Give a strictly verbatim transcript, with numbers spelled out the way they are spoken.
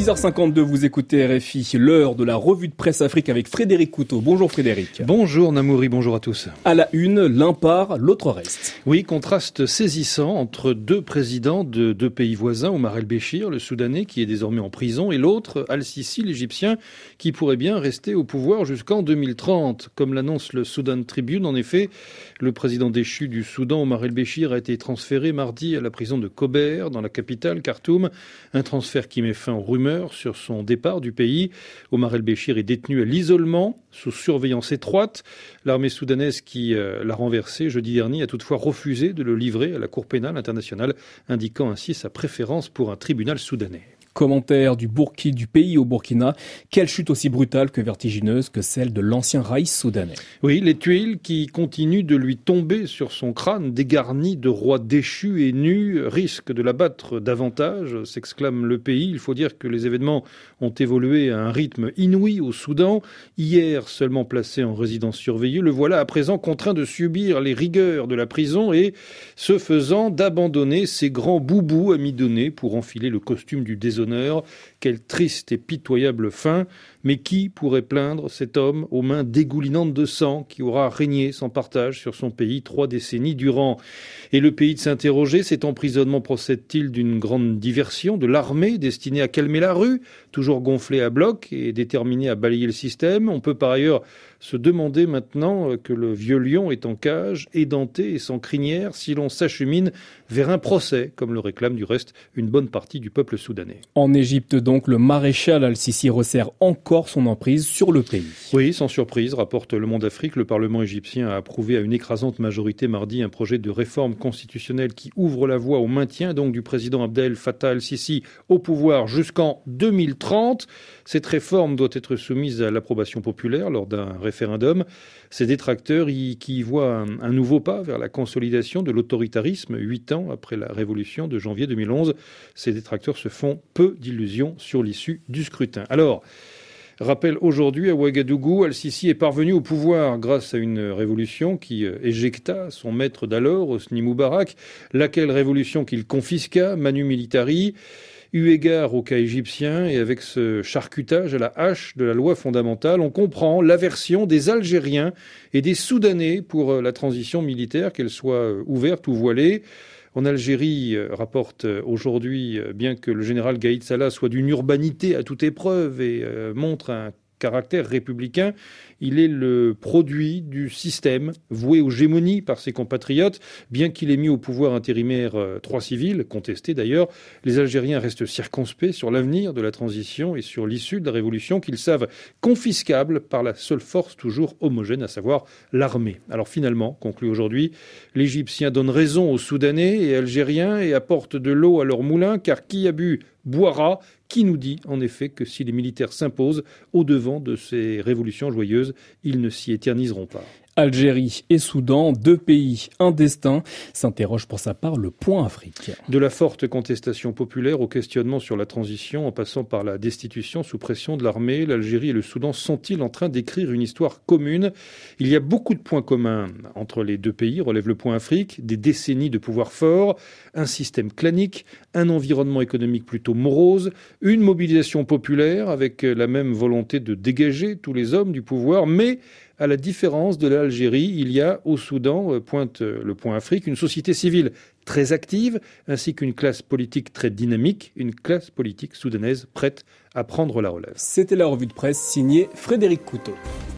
six heures cinquante-deux, vous écoutez R F I, l'heure de la revue de presse Afrique avec Frédéric Couteau. Bonjour Frédéric. Bonjour Namouri, bonjour à tous. À la une, l'un part, l'autre reste. Oui, contraste saisissant entre deux présidents de deux pays voisins, Omar el-Béchir, le Soudanais, qui est désormais en prison, et l'autre, Al-Sisi, l'Égyptien, qui pourrait bien rester au pouvoir jusqu'en deux mille trente. Comme l'annonce le Sudan Tribune, en effet, le président déchu du Soudan, Omar el-Béchir, a été transféré mardi à la prison de Kober, dans la capitale, Khartoum. Un transfert qui met fin aux rumeurs sur son départ du pays. Omar el-Béchir est détenu à l'isolement, sous surveillance étroite. L'armée soudanaise qui euh, l'a renversé jeudi dernier a toutefois refusé de le livrer à la Cour pénale internationale, indiquant ainsi sa préférence pour un tribunal soudanais. Commentaire du Bourki du pays au Burkina. Quelle chute aussi brutale que vertigineuse que celle de l'ancien raïs soudanais. Oui, les tuiles qui continuent de lui tomber sur son crâne, dégarni de rois déchus et nus, risquent de l'abattre davantage, s'exclame le pays. Il faut dire que les événements ont évolué à un rythme inouï au Soudan. Hier, seulement placé en résidence surveillée, le voilà à présent contraint de subir les rigueurs de la prison et, ce faisant, d'abandonner ses grands boubous amidonnés pour enfiler le costume du déshonneur. Quelle triste et pitoyable fin, mais qui pourrait plaindre cet homme aux mains dégoulinantes de sang qui aura régné sans partage sur son pays trois décennies durant. Et le pays de s'interroger, cet emprisonnement procède-t-il d'une grande diversion de l'armée destinée à calmer la rue, toujours gonflée à bloc et déterminée à balayer le système? On peut par ailleurs se demander maintenant que le vieux lion est en cage, édenté et sans crinière, si l'on s'achemine vers un procès, comme le réclame du reste une bonne partie du peuple soudanais. En Égypte donc, le maréchal Al-Sisi resserre encore son emprise sur le pays. Oui, sans surprise, rapporte Le Monde Afrique, le Parlement égyptien a approuvé à une écrasante majorité mardi un projet de réforme constitutionnelle qui ouvre la voie au maintien donc du président Abdel Fattah Al-Sisi au pouvoir jusqu'en deux mille trente. Cette réforme doit être soumise à l'approbation populaire lors d'un référendum. Ces détracteurs y, qui y voient un, un nouveau pas vers la consolidation de l'autoritarisme, huit ans après la révolution de janvier deux mille onze. Ces détracteurs se font peu d'illusions sur l'issue du scrutin. Alors, rappel aujourd'hui à Ouagadougou, Al-Sisi est parvenu au pouvoir grâce à une révolution qui éjecta son maître d'alors, Hosni Moubarak, laquelle révolution qu'il confisqua, manu militari. Eu égard au cas égyptien et avec ce charcutage à la hache de la loi fondamentale, on comprend l'aversion des Algériens et des Soudanais pour la transition militaire, qu'elle soit ouverte ou voilée. En Algérie, rapporte aujourd'hui, bien que le général Gaïd Salah soit d'une urbanité à toute épreuve et montre un caractère républicain, il est le produit du système voué aux gémonies par ses compatriotes. Bien qu'il ait mis au pouvoir intérimaire euh, trois civils, contestés d'ailleurs, les Algériens restent circonspects sur l'avenir de la transition et sur l'issue de la révolution qu'ils savent confiscable par la seule force toujours homogène, à savoir l'armée. Alors finalement, conclut aujourd'hui, l'Égyptien donne raison aux Soudanais et Algériens et apporte de l'eau à leur moulin, car qui a bu boira. Qui nous dit en effet que si les militaires s'imposent au-devant de ces révolutions joyeuses, ils ne s'y éterniseront pas. Algérie et Soudan, deux pays, un destin, s'interroge pour sa part le Point Afrique. De la forte contestation populaire au questionnement sur la transition, en passant par la destitution sous pression de l'armée, l'Algérie et le Soudan sont-ils en train d'écrire une histoire commune? Il y a beaucoup de points communs entre les deux pays, relève le Point Afrique, des décennies de pouvoir fort, un système clanique, un environnement économique plutôt morose, une mobilisation populaire avec la même volonté de dégager tous les hommes du pouvoir, mais à la différence de l'Algérie, il y a au Soudan, pointe le Point Afrique, une société civile très active, ainsi qu'une classe politique très dynamique, une classe politique soudanaise prête à prendre la relève. C'était la revue de presse signée Frédéric Couteau.